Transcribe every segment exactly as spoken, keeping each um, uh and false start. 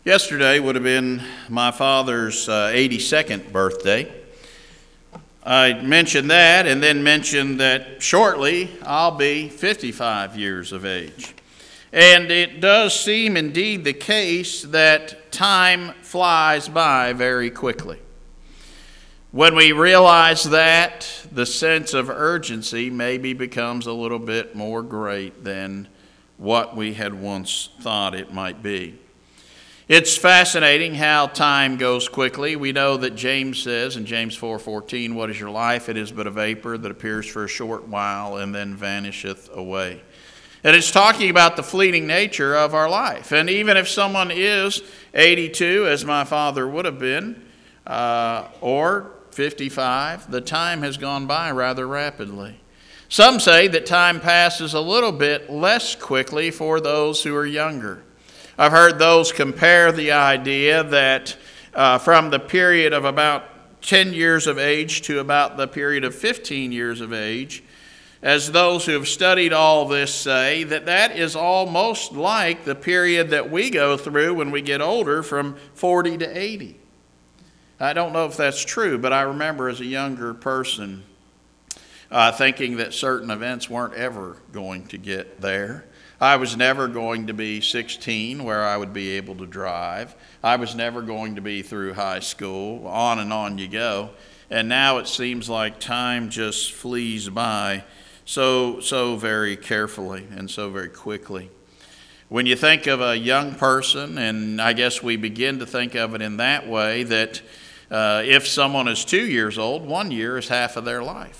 Yesterday would have been my father's uh, eighty-second birthday. I mentioned that and then mentioned that shortly I'll be fifty-five years of age. And it does seem indeed the case that time flies by very quickly. When we realize that, the sense of urgency maybe becomes a little bit more great than what we had once thought it might be. It's fascinating how time goes quickly. We know that James says in James four fourteen, "What is your life? It is but a vapor that appears for a short while and then vanisheth away." And it's talking about the fleeting nature of our life. And even if someone is eighty-two, as my father would have been, uh, or fifty-five, the time has gone by rather rapidly. Some say that time passes a little bit less quickly for those who are younger. I've heard those compare the idea that uh, from the period of about ten years of age to about the period of fifteen years of age, as those who have studied all this say, that that is almost like the period that we go through when we get older from forty to eighty. I don't know if that's true, but I remember as a younger person uh, thinking that certain events weren't ever going to get there. I was never going to be sixteen where I would be able to drive. I was never going to be through high school. On and on you go. And now it seems like time just flees by so, so very carefully and so very quickly. When you think of a young person, and I guess we begin to think of it in that way, that uh, if someone is two years old, one year is half of their life.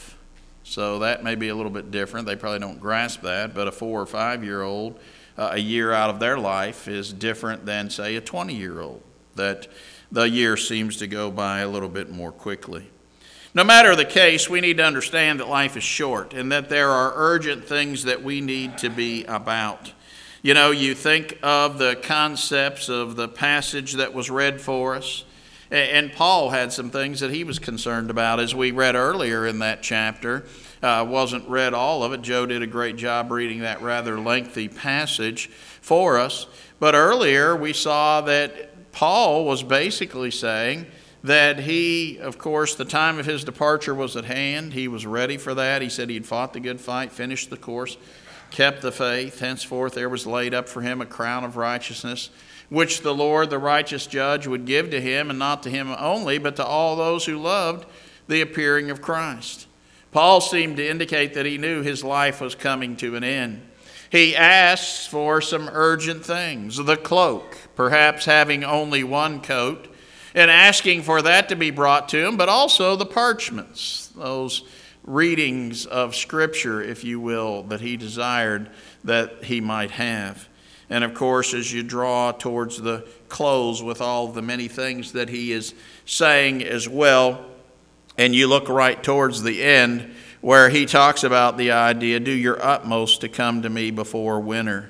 So that may be a little bit different. They probably don't grasp that. But a four or five-year-old, uh, a year out of their life is different than, say, a twenty-year-old. That the year seems to go by a little bit more quickly. No matter the case, we need to understand that life is short and that there are urgent things that we need to be about. You know, you think of the concepts of the passage that was read for us. And Paul had some things that he was concerned about, as we read earlier in that chapter. Uh, wasn't read all of it. Joe did a great job reading that rather lengthy passage for us. But earlier we saw that Paul was basically saying that he, of course, the time of his departure was at hand. He was ready for that. He said he had fought the good fight, finished the course, kept the faith. Henceforth there was laid up for him a crown of righteousness, which the Lord, the righteous judge, would give to him, and not to him only, but to all those who loved the appearing of Christ. Paul seemed to indicate that he knew his life was coming to an end. He asks for some urgent things, the cloak, perhaps having only one coat, and asking for that to be brought to him, but also the parchments, those readings of Scripture, if you will, that he desired that he might have. And of course, as you draw towards the close with all the many things that he is saying as well, and you look right towards the end where he talks about the idea, do your utmost to come to me before winter.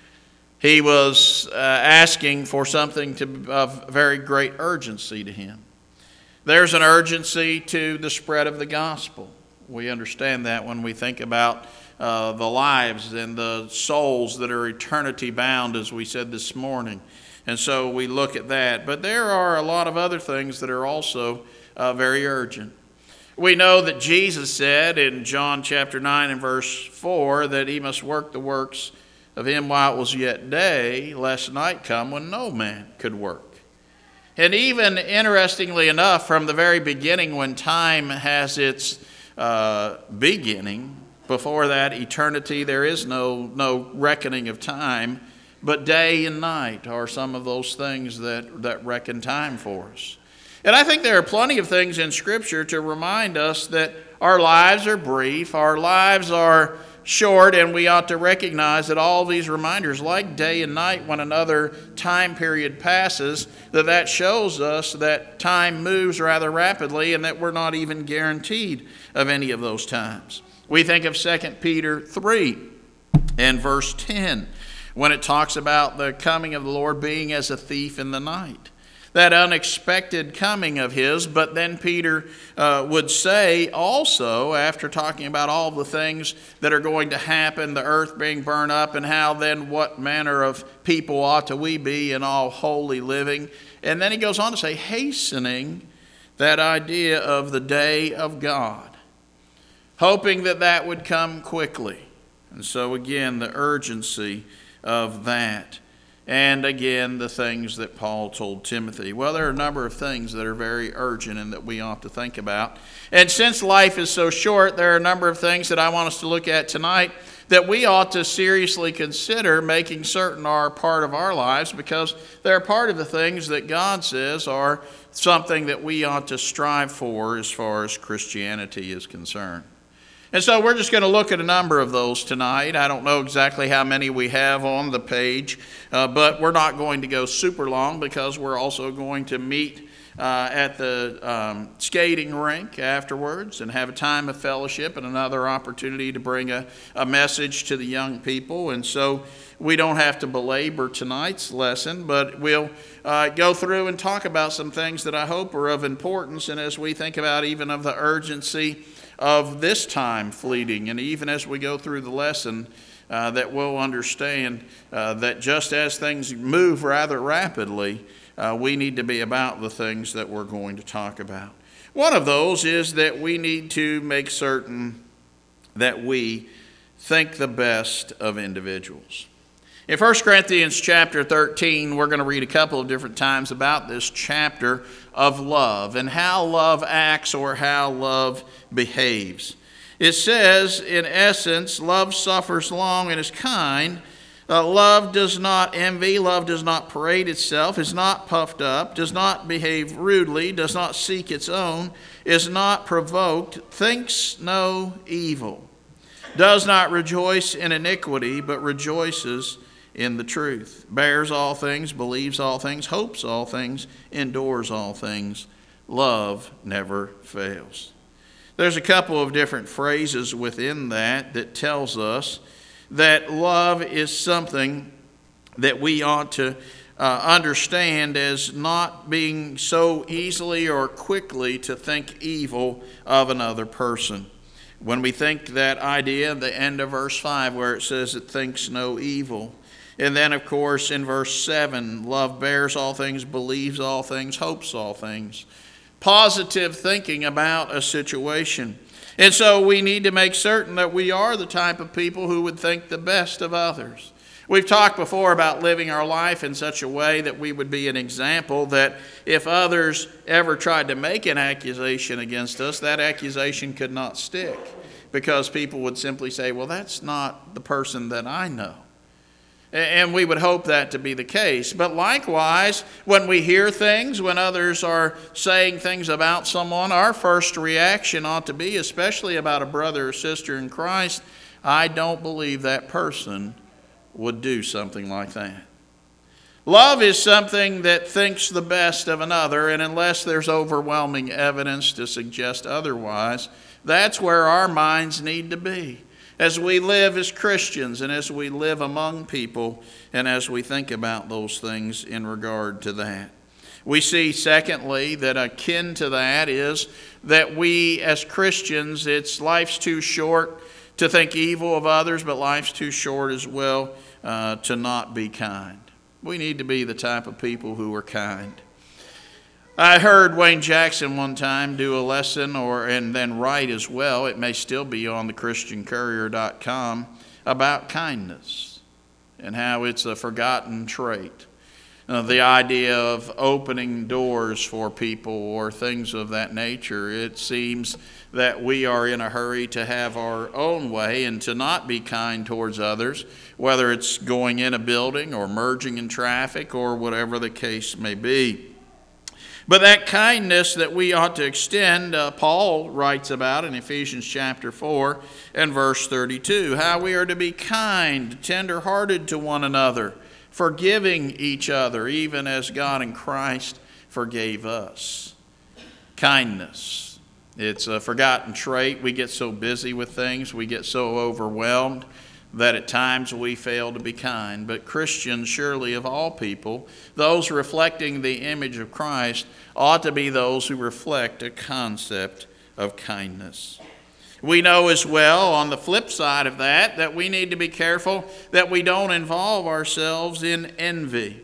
He was uh, asking for something to, of very great urgency to him. There's an urgency to the spread of the gospel. We understand that when we think about Uh, the lives and the souls that are eternity bound, as we said this morning. And so we look at that. But there are a lot of other things that are also uh, very urgent. We know that Jesus said in John chapter nine and verse four that he must work the works of him while it was yet day, lest night come when no man could work. And even interestingly enough, from the very beginning, when time has its uh, beginning, before that, eternity, there is no, no reckoning of time, but day and night are some of those things that, that reckon time for us. And I think there are plenty of things in Scripture to remind us that our lives are brief, our lives are short, and we ought to recognize that all these reminders, like day and night, when another time period passes, that that shows us that time moves rather rapidly and that we're not even guaranteed of any of those times. We think of Second Peter three and verse ten when it talks about the coming of the Lord being as a thief in the night. that unexpected coming of his. But then Peter uh, would say also, after talking about all the things that are going to happen, the earth being burned up, and how then what manner of people ought to we be in all holy living. And then he goes on to say, hastening that idea of the day of God, hoping that that would come quickly. And so again, the urgency of that. And again, the things that Paul told Timothy. Well, there are a number of things that are very urgent and that we ought to think about. And since life is so short, there are a number of things that I want us to look at tonight that we ought to seriously consider making certain are part of our lives, because they're part of the things that God says are something that we ought to strive for as far as Christianity is concerned. And so we're just going to look at a number of those tonight. I don't know exactly how many we have on the page, uh, but we're not going to go super long, because we're also going to meet uh, at the um, skating rink afterwards and have a time of fellowship and another opportunity to bring a, a message to the young people. And so we don't have to belabor tonight's lesson, but we'll uh, go through and talk about some things that I hope are of importance. And as we think about even of the urgency of this time fleeting, and even as we go through the lesson, uh, that we'll understand uh, that just as things move rather rapidly, uh, we need to be about the things that we're going to talk about. One of those is that we need to make certain that we think the best of individuals. In First Corinthians chapter thirteen, we're going to read a couple of different times about this chapter of love and how love acts or how love behaves. It says, in essence, love suffers long and is kind. Uh, love does not envy. Love does not parade itself, is not puffed up, does not behave rudely, does not seek its own, is not provoked, thinks no evil, does not rejoice in iniquity, but rejoices in the truth, bears all things, believes all things, hopes all things, endures all things. Love never fails. There's a couple of different phrases within that that tells us that love is something that we ought to uh, understand as not being so easily or quickly to think evil of another person. When we think that idea, the end of verse five, where it says it thinks no evil. And then, of course, in verse seven, love bears all things, believes all things, hopes all things. Positive thinking about a situation. And so we need to make certain that we are the type of people who would think the best of others. We've talked before about living our life in such a way that we would be an example, that if others ever tried to make an accusation against us, that accusation could not stick, because people would simply say, well, that's not the person that I know. And we would hope that to be the case. But likewise, when we hear things, when others are saying things about someone, our first reaction ought to be, especially about a brother or sister in Christ, I don't believe that person would do something like that. Love is something that thinks the best of another, and unless there's overwhelming evidence to suggest otherwise, that's where our minds need to be. As we live as Christians and as we live among people and as we think about those things in regard to that. We see, secondly, that akin to that is that we as Christians, it's life's too short to think evil of others, but life's too short as well uh, to not be kind. We need to be the type of people who are kind. I heard Wayne Jackson one time do a lesson, or and then write as well, it may still be on the Christian Courier dot com, about kindness and how it's a forgotten trait. Uh, the idea of opening doors for people or things of that nature. It seems that we are in a hurry to have our own way and to not be kind towards others, whether it's going in a building or merging in traffic or whatever the case may be. But that kindness that we ought to extend, uh, Paul writes about in Ephesians chapter four and verse thirty-two, how we are to be kind, tender-hearted to one another, forgiving each other, even as God in Christ forgave us. Kindness. It's a forgotten trait. We get so busy with things, we get so overwhelmed that at times we fail to be kind, but Christians, surely of all people, those reflecting the image of Christ, ought to be those who reflect a concept of kindness. We know as well, on the flip side of that, that we need to be careful that we don't involve ourselves in envy.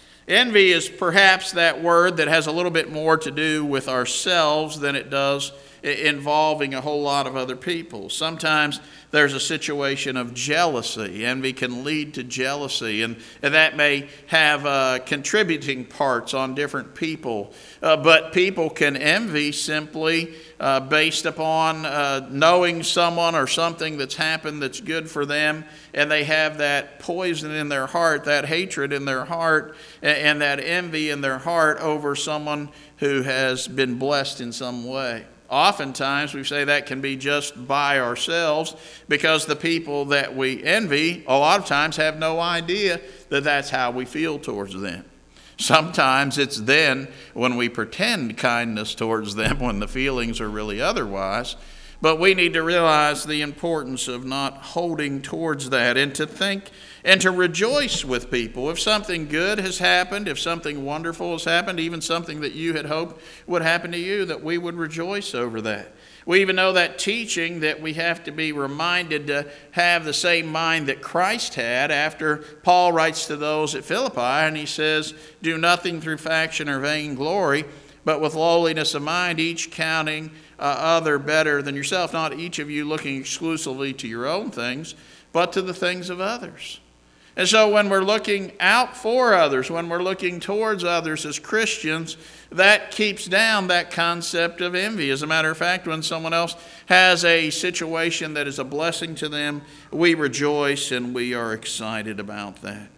Envy is perhaps that word that has a little bit more to do with ourselves than it does involving a whole lot of other people. Sometimes there's a situation of jealousy. Envy can lead to jealousy, and, and that may have uh, contributing parts on different people. Uh, but people can envy simply uh, based upon uh, knowing someone or something that's happened that's good for them, and they have that poison in their heart, that hatred in their heart, and, and that envy in their heart over someone who has been blessed in some way. Oftentimes, we say that can be just by ourselves because the people that we envy, a lot of times, have no idea that that's how we feel towards them. Sometimes it's then when we pretend kindness towards them when the feelings are really otherwise. But we need to realize the importance of not holding towards that and to think and to rejoice with people. If something good has happened, if something wonderful has happened, even something that you had hoped would happen to you, that we would rejoice over that. We even know that teaching that we have to be reminded to have the same mind that Christ had after Paul writes to those at Philippi and he says, "Do nothing through faction or vainglory, but with lowliness of mind, each counting uh, other better than yourself, not each of you looking exclusively to your own things, but to the things of others." And so when we're looking out for others, when we're looking towards others as Christians, that keeps down that concept of envy. As a matter of fact, when someone else has a situation that is a blessing to them, we rejoice and we are excited about that.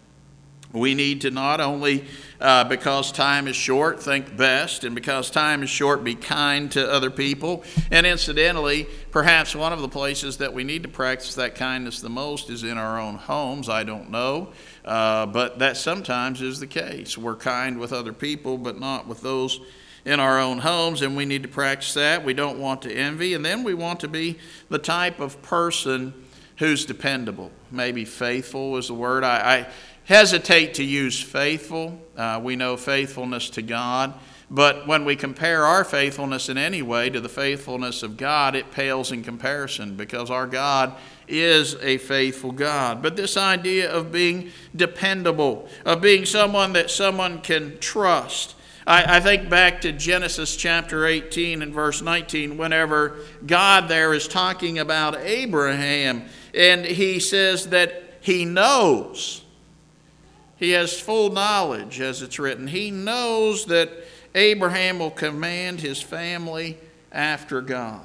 We need to not only, uh, because time is short, think best, and because time is short, be kind to other people. And incidentally, perhaps one of the places that we need to practice that kindness the most is in our own homes. I don't know, uh, but that sometimes is the case. We're kind with other people, but not with those in our own homes, and we need to practice that. We don't want to envy, and then we want to be the type of person who's dependable. Maybe faithful is the word. I... I hesitate to use faithful. Uh, we know faithfulness to God. But when we compare our faithfulness in any way to the faithfulness of God, it pales in comparison because our God is a faithful God. But this idea of being dependable, of being someone that someone can trust. I, I think back to Genesis chapter eighteen and verse nineteen, whenever God there is talking about Abraham, and he says that he knows. He has full knowledge, as it's written. He knows that Abraham will command his family after God.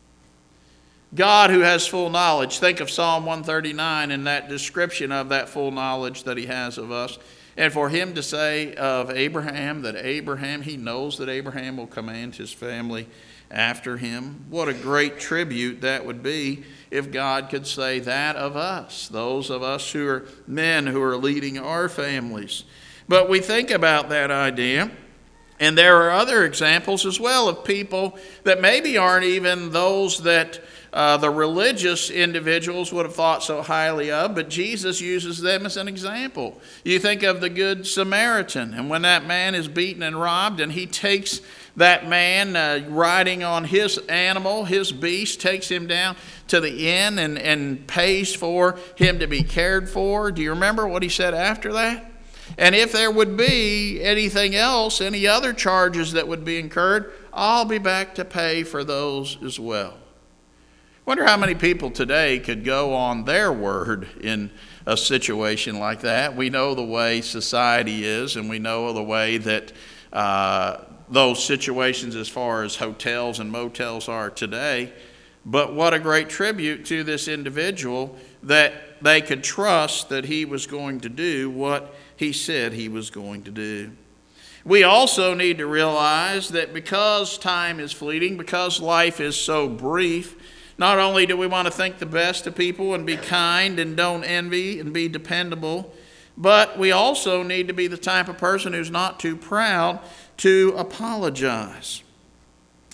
God who has full knowledge. Think of Psalm one thirty-nine and that description of that full knowledge that he has of us. And for him to say of Abraham that Abraham, he knows that Abraham will command his family after him. What a great tribute that would be if God could say that of us, those of us who are men who are leading our families. But we think about that idea, and there are other examples as well of people that maybe aren't even those that uh, the religious individuals would have thought so highly of, but Jesus uses them as an example. You think of the Good Samaritan, and when that man is beaten and robbed, and he takes that man uh, riding on his animal, his beast, takes him down to the inn and, and pays for him to be cared for. Do you remember what he said after that? And if there would be anything else, any other charges that would be incurred, I'll be back to pay for those as well. Wonder how many people today could go on their word in a situation like that. We know the way society is, and we know the way that uh, those situations as far as hotels and motels are today. But what a great tribute to this individual that they could trust that he was going to do what he said he was going to do. We also need to realize that because time is fleeting, because life is so brief, not only do we want to think the best of people and be kind and don't envy and be dependable, but we also need to be the type of person who's not too proud to apologize.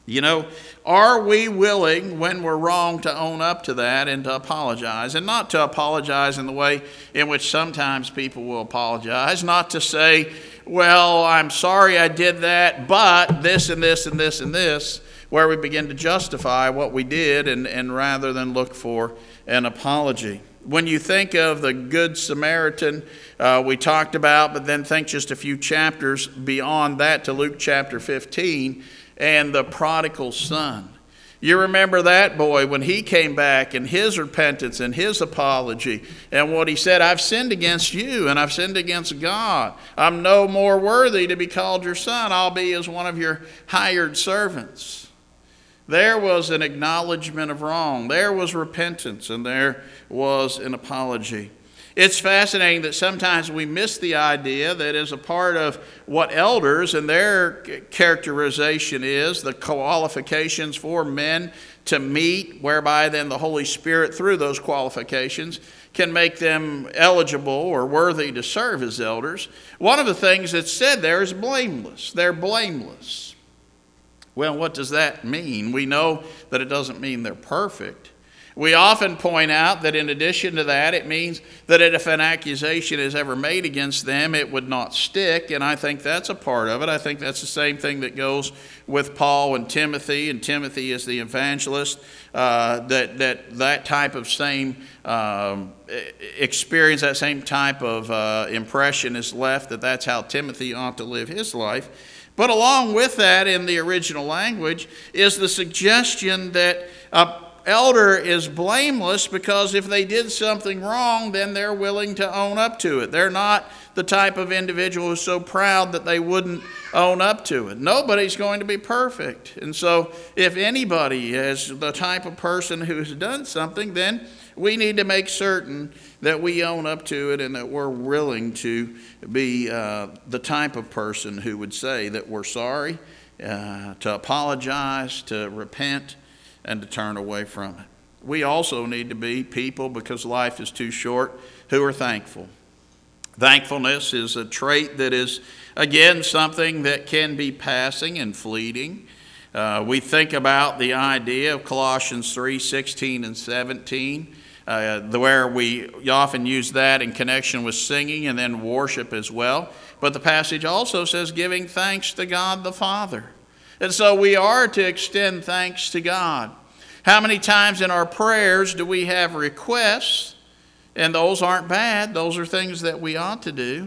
You know, are we willing when we're wrong to own up to that and to apologize? And not to apologize in the way in which sometimes people will apologize. Not to say, well, I'm sorry I did that, but this and this and this and this, where we begin to justify what we did and, and rather than look for an apology. When you think of the Good Samaritan uh, we talked about, but then think just a few chapters beyond that to Luke chapter fifteen, and the prodigal son. You remember that boy when he came back and his repentance and his apology and what he said, I've sinned against you and I've sinned against God. I'm no more worthy to be called your son. I'll be as one of your hired servants. There was an acknowledgement of wrong. There was repentance and there was an apology. It's fascinating that sometimes we miss the idea that as a part of what elders and their characterization is, the qualifications for men to meet, whereby then the Holy Spirit, through those qualifications, can make them eligible or worthy to serve as elders. One of the things that's said there is blameless. They're blameless. Well, what does that mean? We know that it doesn't mean they're perfect. We often point out that in addition to that, it means that if an accusation is ever made against them, it would not stick, and I think that's a part of it. I think that's the same thing that goes with Paul and Timothy, and Timothy is the evangelist, uh, that, that that type of same um, experience, that same type of uh, impression is left, that that's how Timothy ought to live his life. But along with that, in the original language, is the suggestion that a elder is blameless because if they did something wrong, then they're willing to own up to it. They're not the type of individual who's so proud that they wouldn't own up to it. Nobody's going to be perfect. And so if anybody is the type of person who's done something, then we need to make certain that we own up to it and that we're willing to be uh, the type of person who would say that we're sorry, uh, to apologize, to repent, and to turn away from it. We also need to be people, because life is too short, who are thankful. Thankfulness is a trait that is, again, something that can be passing and fleeting. Uh, we think about the idea of Colossians three sixteen and seventeen, uh, where we often use that in connection with singing and then worship as well. But the passage also says giving thanks to God the Father. And so we are to extend thanks to God. How many times in our prayers do we have requests? And those aren't bad. Those are things that we ought to do.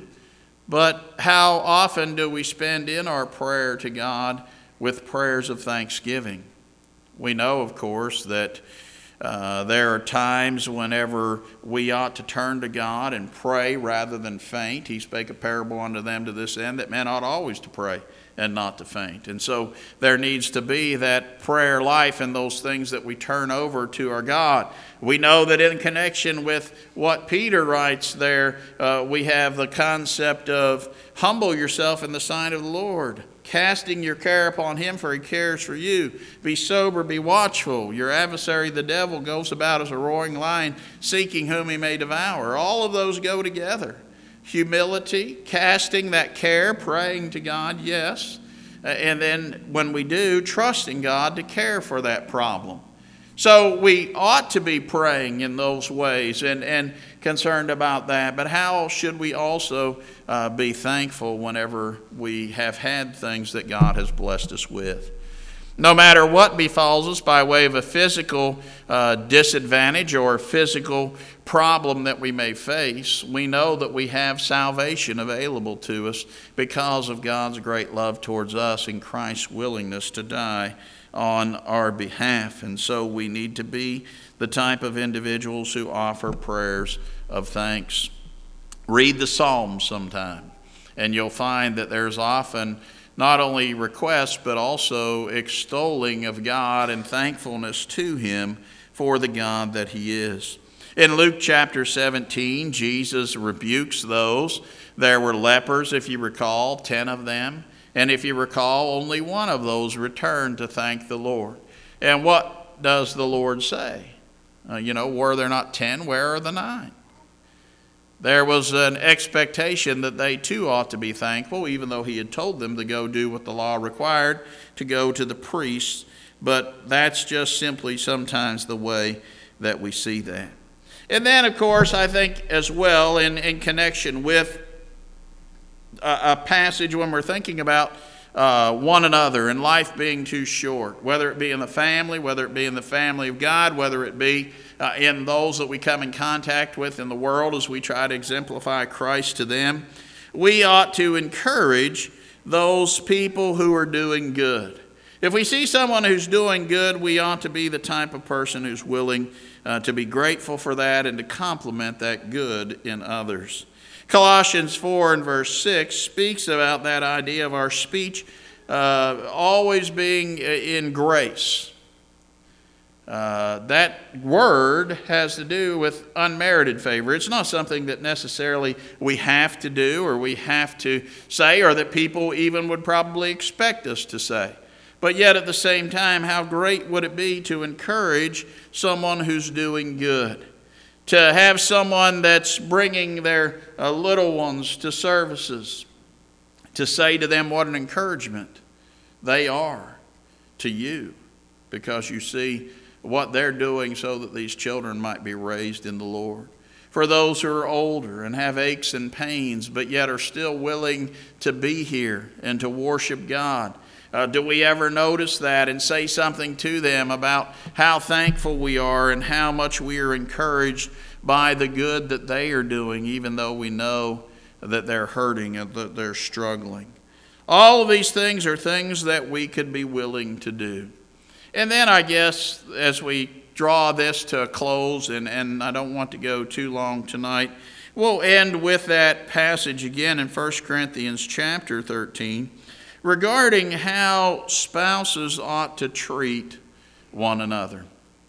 But how often do we spend in our prayer to God with prayers of thanksgiving? We know, of course, that uh, there are times whenever we ought to turn to God and pray rather than faint. He spake a parable unto them to this end, that men ought always to pray and not to faint. And so there needs to be that prayer life and those things that we turn over to our God. We know that in connection with what Peter writes there, uh, we have the concept of humble yourself in the sight of the Lord, casting your care upon him, for he cares for you. Be sober, be watchful. Your adversary, the devil, goes about as a roaring lion, seeking whom he may devour. All of those go together. Humility, casting that care, praying to God, yes. And then when we do, trusting God to care for that problem. So we ought to be praying in those ways and, and concerned about that. But how should we also uh, be thankful whenever we have had things that God has blessed us with? No matter what befalls us by way of a physical uh, disadvantage or physical problem that we may face, we know that we have salvation available to us because of God's great love towards us and Christ's willingness to die on our behalf. And so we need to be the type of individuals who offer prayers of thanks. Read the Psalms sometime, and you'll find that there's often not only requests, but also extolling of God and thankfulness to him for the God that he is. In Luke chapter seventeen, Jesus rebukes those. There were lepers, if you recall, ten of them. And if you recall, only one of those returned to thank the Lord. And what does the Lord say? Uh, you know, were there not ten? Where are the nine? There was an expectation that they too ought to be thankful, even though he had told them to go do what the law required, to go to the priests. But that's just simply sometimes the way that we see that. And then, of course, I think as well in, in connection with a, a passage when we're thinking about uh, one another and life being too short, whether it be in the family, whether it be in the family of God, whether it be uh, in those that we come in contact with in the world as we try to exemplify Christ to them, we ought to encourage those people who are doing good. If we see someone who's doing good, we ought to be the type of person who's willing uh, to be grateful for that and to compliment that good in others. Colossians four and verse six speaks about that idea of our speech uh, always being in grace. Uh, that word has to do with unmerited favor. It's not something that necessarily we have to do or we have to say or that people even would probably expect us to say. But yet at the same time, how great would it be to encourage someone who's doing good? To have someone that's bringing their uh, little ones to services, to say to them what an encouragement they are to you, because you see what they're doing so that these children might be raised in the Lord. For those who are older and have aches and pains, but yet are still willing to be here and to worship God, Uh, do we ever notice that and say something to them about how thankful we are and how much we are encouraged by the good that they are doing, even though we know that they're hurting and that they're struggling? All of these things are things that we could be willing to do. And then I guess as we draw this to a close, and, and I don't want to go too long tonight, we'll end with that passage again in First Corinthians chapter thirteen. Regarding how spouses ought to treat one another.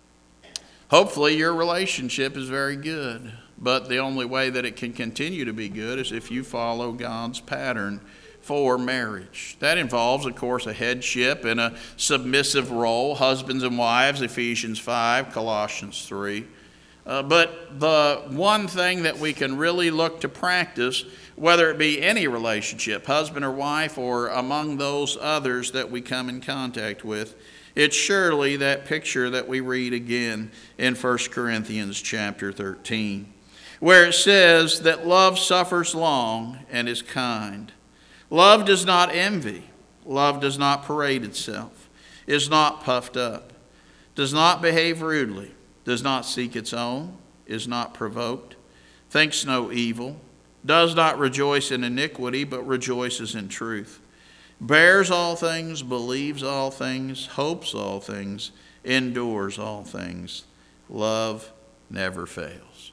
Hopefully your relationship is very good, but the only way that it can continue to be good is if you follow God's pattern for marriage. That involves, of course, a headship and a submissive role, husbands and wives, Ephesians five, Colossians three. Uh, but the one thing that we can really look to practice, whether it be any relationship, husband or wife, or among those others that we come in contact with, it's surely that picture that we read again in First Corinthians chapter thirteen, where it says that love suffers long and is kind. Love does not envy. Love does not parade itself, is not puffed up, does not behave rudely, does not seek its own, is not provoked, thinks no evil, does not rejoice in iniquity, but rejoices in truth, bears all things, believes all things, hopes all things, endures all things. Love never fails.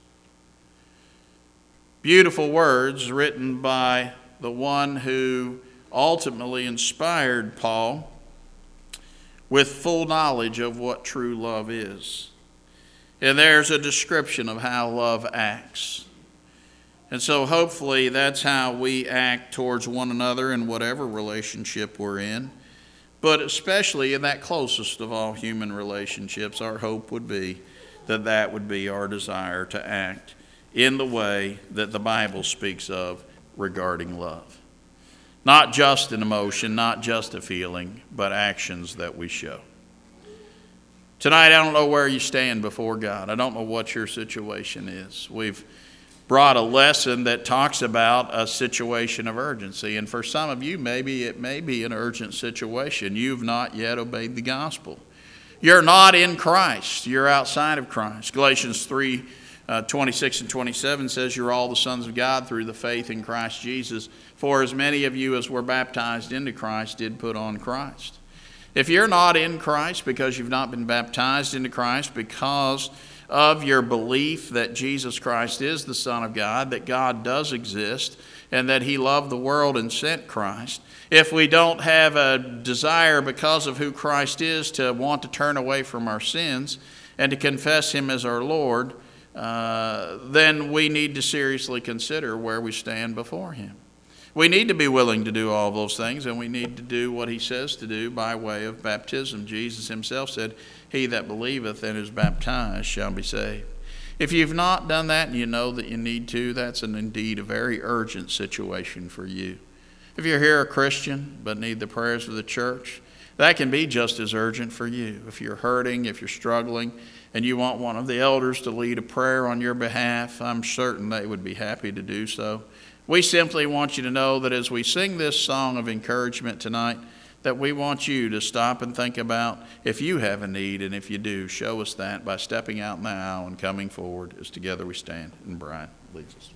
Beautiful words written by the one who ultimately inspired Paul with full knowledge of what true love is. And there's a description of how love acts. And so hopefully that's how we act towards one another in whatever relationship we're in. But especially in that closest of all human relationships, our hope would be that that would be our desire to act in the way that the Bible speaks of regarding love. Not just an emotion, not just a feeling, but actions that we show. Tonight, I don't know where you stand before God. I don't know what your situation is. We've brought a lesson that talks about a situation of urgency. And for some of you, maybe it may be an urgent situation. You've not yet obeyed the gospel. You're not in Christ. You're outside of Christ. Galatians three, uh, twenty-six and twenty-seven says, you're all the sons of God through the faith in Christ Jesus. For as many of you as were baptized into Christ did put on Christ. If you're not in Christ because you've not been baptized into Christ because of your belief that Jesus Christ is the Son of God, that God does exist, and that he loved the world and sent Christ, if we don't have a desire because of who Christ is to want to turn away from our sins and to confess him as our Lord, uh, then we need to seriously consider where we stand before him. We need to be willing to do all those things, and we need to do what he says to do by way of baptism. Jesus himself said, he that believeth and is baptized shall be saved. If you've not done that and you know that you need to, that's an indeed a very urgent situation for you. If you're here a Christian but need the prayers of the church, that can be just as urgent for you. If you're hurting, if you're struggling, and you want one of the elders to lead a prayer on your behalf, I'm certain they would be happy to do so. We simply want you to know that as we sing this song of encouragement tonight, that we want you to stop and think about if you have a need, and if you do, show us that by stepping out in the aisle and coming forward as together we stand. And Brian leads us.